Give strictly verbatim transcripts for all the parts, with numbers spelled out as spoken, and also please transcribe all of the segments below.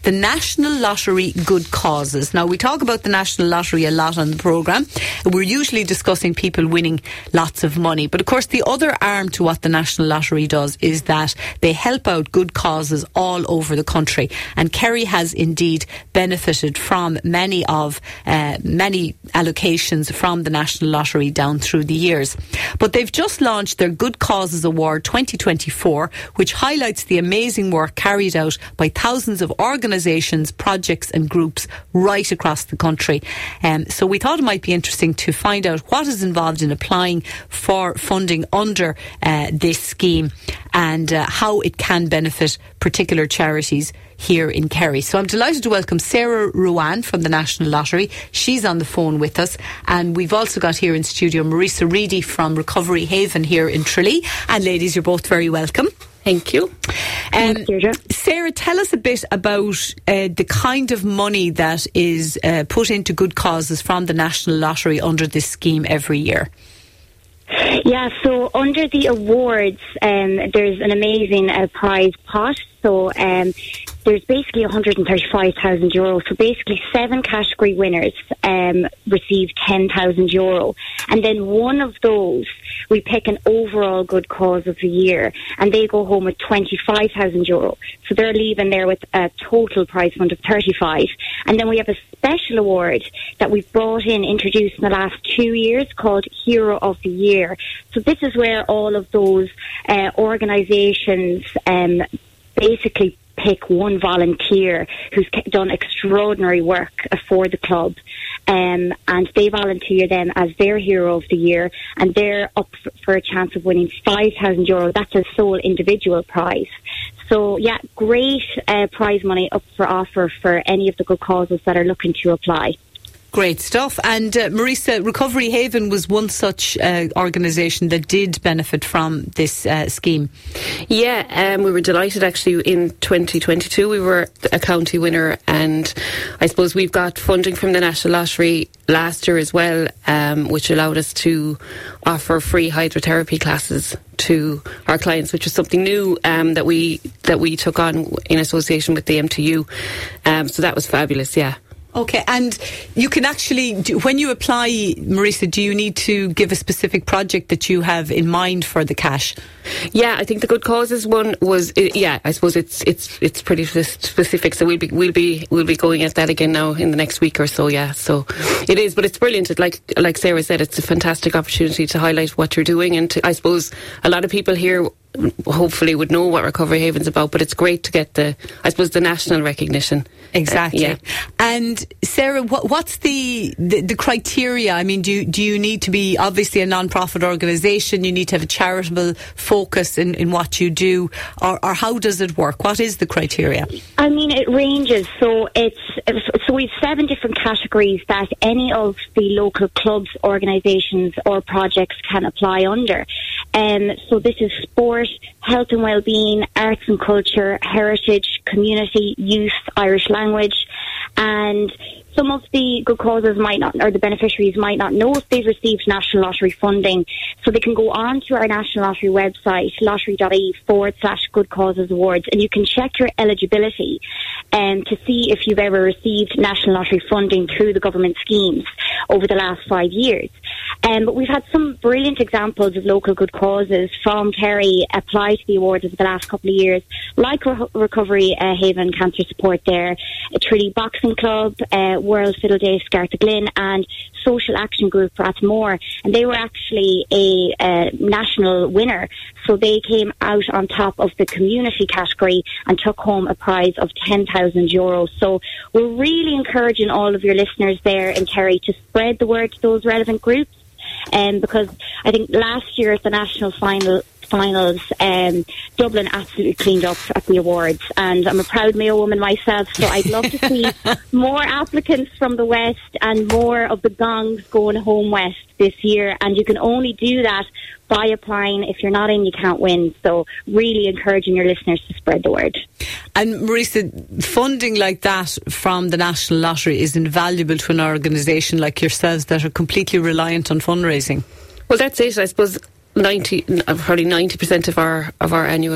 the National Lottery Good Causes. Now, we talk about the National Lottery a lot on the programme. We're usually discussing people winning lots of money. But of course, the other arm to what the National Lottery does is that they help out good causes all over the country. And Kerry has indeed benefited from many of uh, many allocations from the National Lottery down through the years. But they've just launched their Good Causes Award twenty twenty-four, which highlights the amazing work carried out by thousands of organisations, projects and groups right across the country. Um, so we thought it might be interesting to find out what is involved in applying for funding under uh, this scheme and uh, how it can benefit particular charities here in Kerry. So I'm delighted to welcome Sarah Ruane from the National Lottery. She's on the phone with us. And we've also got here in studio Marisa Reedy from Recovery Haven here in Tralee. And ladies, you're both very welcome. Thank you. Um, Sarah, tell us a bit about uh, the kind of money that is uh, put into good causes from the National Lottery under this scheme every year. Yeah, so under the awards, um, there's an amazing uh, prize pot. So um, there's basically one hundred thirty-five thousand euro. So basically seven category winners um, receive ten thousand euro. And then one of those, we pick an overall good cause of the year. And they go home with twenty-five thousand euro. So they're leaving there with a total prize fund of thirty-five. And then we have a special award that we've brought in, introduced in the last two years called Hero of the Year. So this is where all of those uh, organisations um, basically pick one volunteer who's done extraordinary work for the club, um, and they volunteer them as their Hero of the Year, and they're up for a chance of winning five thousand euro. That's a sole individual prize. So yeah, great uh, prize money up for offer for any of the good causes that are looking to apply. Great stuff. And uh, Marisa, Recovery Haven was one such uh, organisation that did benefit from this uh, scheme. Yeah, um, we were delighted actually in twenty twenty-two. We were a county winner, and I suppose we've got funding from the National Lottery last year as well, um, which allowed us to offer free hydrotherapy classes to our clients, which was something new um, that we that we took on in association with the M T U. Um, so that was fabulous, yeah. Okay, and you can actually, do, when you apply, Marisa, do you need to give a specific project that you have in mind for the cash? Yeah, I think the Good Causes one was, yeah, I suppose it's it's it's pretty specific. So we'll be we'll be we'll be going at that again now in the next week or so. Yeah, so it is, but it's brilliant. It, like like Sarah said, it's a fantastic opportunity to highlight what you're doing, and to, I suppose a lot of people here hopefully would know what Recovery Haven's about, but it's great to get the, I suppose, the national recognition. Exactly. Uh, yeah. And Sarah, what, what's the, the the criteria? I mean, do you, do you need to be obviously a non-profit organisation? You need to have a charitable focus in, in what you do, or, or how does it work? What is the criteria? I mean, it ranges. So it's so we've seven different categories that any of the local clubs, organisations, or projects can apply under. Um, so this is sport, health and well-being, arts and culture, heritage, community, youth, Irish language, and some of the good causes might not, or the beneficiaries might not know if they've received National Lottery funding, so they can go on to our National Lottery website, lottery.ie forward slash good causes awards, and you can check your eligibility um, to see if you've ever received National Lottery funding through the government schemes over the last five years. Um, but we've had some brilliant examples of local good causes from Kerry apply to the awards over the last couple of years, like Re- Recovery uh, Haven Cancer Support there, a Tralee Boxing Club, uh, World Fiddle Day Scarta Glynn, and Social Action Group Rathmore. And they were actually a uh, national winner, so they came out on top of the community category and took home a prize of ten thousand euros. So we're really encouraging all of your listeners there in Kerry to spread the word to those relevant groups. Um, because I think last year at the national final finals, um, Dublin absolutely cleaned up at the awards, and I'm a proud Mayo woman myself, so I'd love to see more applicants from the West and more of the gongs going home West this year, and you can only do that by applying. If you're not in, you can't win. So really encouraging your listeners to spread the word. And Marisa, funding like that from the National Lottery is invaluable to an organisation like yourselves that are completely reliant on fundraising. Well, that's it. I suppose ninety, probably ninety percent of our of our annual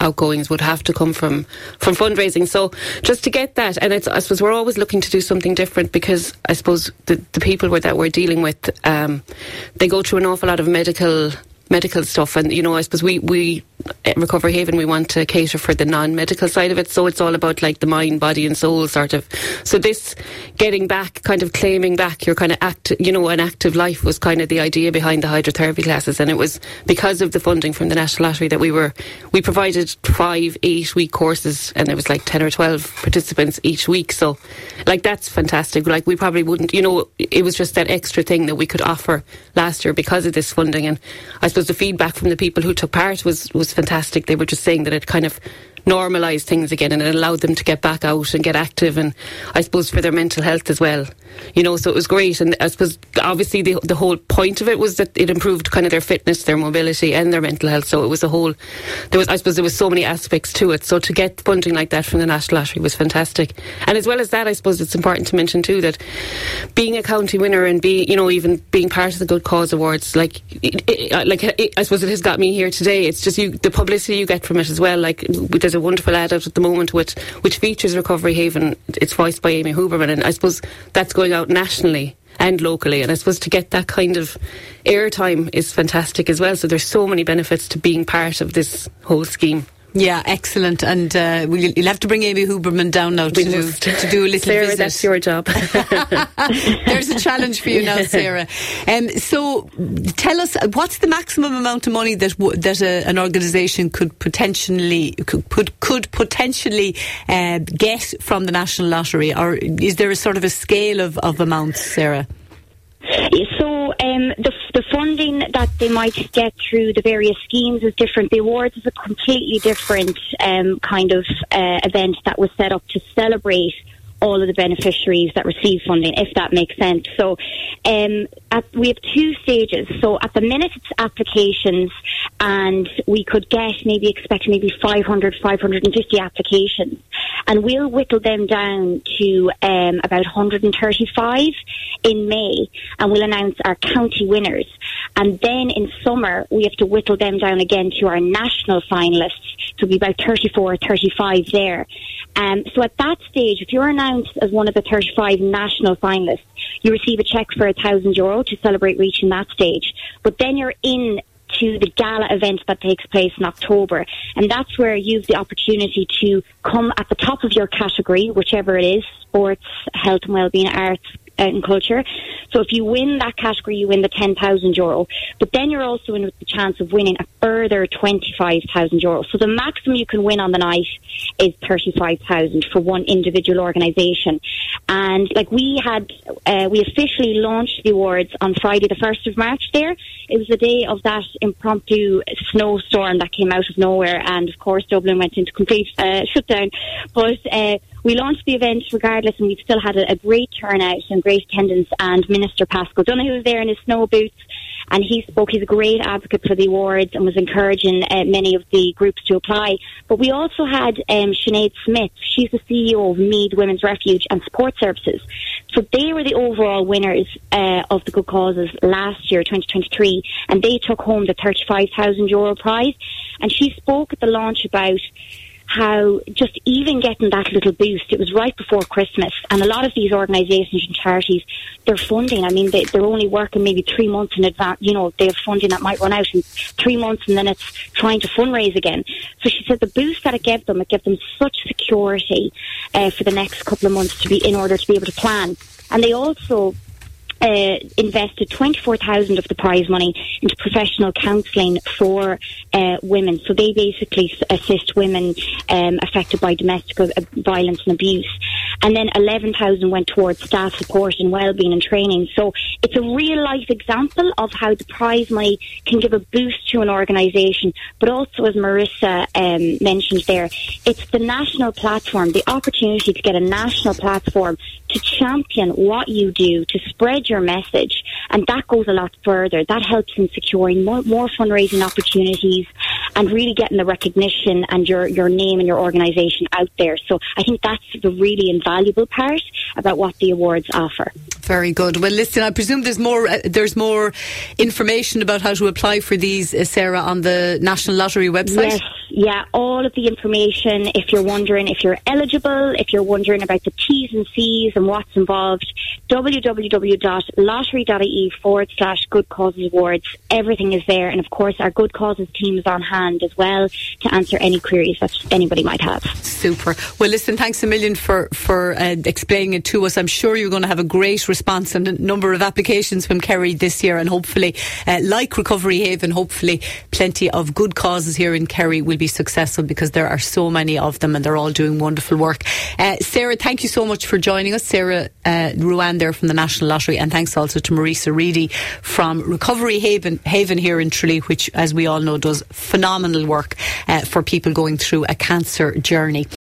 outgoings would have to come from, from fundraising. So just to get that, and it's, I suppose we're always looking to do something different, because I suppose the, the people we're, that we're dealing with, um, they go through an awful lot of medical medical stuff, and you know, I suppose we, we at Recovery Haven, we want to cater for the non-medical side of it, so it's all about like the mind, body and soul sort of. So this getting back, kind of claiming back your kind of act, you know, an active life was kind of the idea behind the hydrotherapy classes, and it was because of the funding from the National Lottery that we were we provided five eight week courses, and there was like ten or twelve participants each week. So like that's fantastic. Like we probably wouldn't, you know, it was just that extra thing that we could offer last year because of this funding. And I suppose the feedback from the people who took part was was fantastic. They were just saying that it kind of normalised things again, and it allowed them to get back out and get active, and I suppose for their mental health as well, you know, so it was great. And I suppose obviously the, the whole point of it was that it improved kind of their fitness, their mobility and their mental health. So it was a whole, there was, I suppose there was so many aspects to it. So to get funding like that from the National Lottery was fantastic. And as well as that, I suppose it's important to mention too that being a county winner and being, you know, even being part of the Good Cause Awards, like it, it, like it, I suppose it has got me here today. It's just you, the publicity you get from it as well. Like there's a wonderful ad out at the moment with, which features Recovery Haven. It's voiced by Amy Huberman, and I suppose that's going out nationally and locally, and I suppose to get that kind of airtime is fantastic as well. So there's so many benefits to being part of this whole scheme. Yeah, excellent. And uh, we'll, you'll have to bring Amy Huberman down now to, do, to do a little Sarah, visit. That's your job. There's a challenge for you now, Sarah. Um, so tell us, what's the maximum amount of money that w- that a, an organisation could potentially could, could, could potentially uh, get from the National Lottery? Or is there a sort of a scale of, of amounts, Sarah? So um, the, the funding that they might get through the various schemes is different. The awards is a completely different um, kind of uh, event that was set up to celebrate all of the beneficiaries that receive funding, if that makes sense. So um, at, we have two stages. So at the minute it's applications, and we could get maybe expect maybe five hundred, five hundred fifty applications, and we'll whittle them down to um, about one hundred thirty-five in May, and we'll announce our county winners. And then in summer we have to whittle them down again to our national finalists, so it'll be about thirty-four, thirty-five there. Um, so at that stage, if you're announced as one of the thirty-five national finalists, you receive a cheque for a thousand euro to celebrate reaching that stage. But then you're in to the gala event that takes place in October, and that's where you have the opportunity to come at the top of your category, whichever it is: sports, health and wellbeing, arts and culture. So if you win that category, you win the ten thousand euro, but then you're also in with the chance of winning a further twenty-five thousand euro. So the maximum you can win on the night is thirty-five thousand for one individual organisation. And like we had, uh, we officially launched the awards on Friday the first of March there. It was the day of that impromptu snowstorm that came out of nowhere, and of course Dublin went into complete uh, shutdown. But uh, we launched the event regardless, and we've still had a, a great turnout and great attendance. And Minister Pascal Donoghue was there in his snow boots, and he spoke. He's a great advocate for the awards and was encouraging uh, many of the groups to apply. But we also had um, Sinead Smith. She's the C E O of Mead Women's Refuge and Support Services. So they were the overall winners uh, of the Good Causes last year, twenty twenty-three, and they took home the thirty-five thousand euro prize. And she spoke at the launch about how just even getting that little boost, it was right before Christmas, and a lot of these organisations and charities, their funding, I mean, they, they're only working maybe three months in advance. You know, they have funding that might run out in three months, and then it's trying to fundraise again. So she said the boost that it gave them, it gave them such security uh, for the next couple of months to be in order to be able to plan. And they also Uh, invested twenty-four thousand of the prize money into professional counselling for uh, women. So they basically assist women um, affected by domestic violence and abuse. And then eleven thousand went towards staff support and wellbeing and training. So it's a real life example of how the prize money can give a boost to an organisation. But also, as Marissa um, mentioned there, it's the national platform, the opportunity to get a national platform to champion what you do, to spread your message, and that goes a lot further. That helps in securing more, more fundraising opportunities and really getting the recognition and your, your name and your organisation out there. So I think that's the really invaluable part about what the awards offer. Very good. Well, listen, I presume there's more uh, there's more information about how to apply for these, uh, Sarah, on the National Lottery website? Yes, yeah, all of the information. If you're wondering if you're eligible, if you're wondering about the T's and C's and what's involved, www.lottery.ie forward slash Good Causes Awards. Everything is there. And of course, our Good Causes team is on hand as well to answer any queries that anybody might have. Super. Well, listen, thanks a million for, for uh, explaining it to us. I'm sure you're going to have a great response and a number of applications from Kerry this year, and hopefully, uh, like Recovery Haven, hopefully plenty of good causes here in Kerry will be successful, because there are so many of them and they're all doing wonderful work. Uh, Sarah, thank you so much for joining us. Sarah uh, Ruan there from the National Lottery, and thanks also to Marisa Reedy from Recovery Haven, Haven here in Tralee, which, as we all know, does phenomenal work uh, for people going through a cancer journey.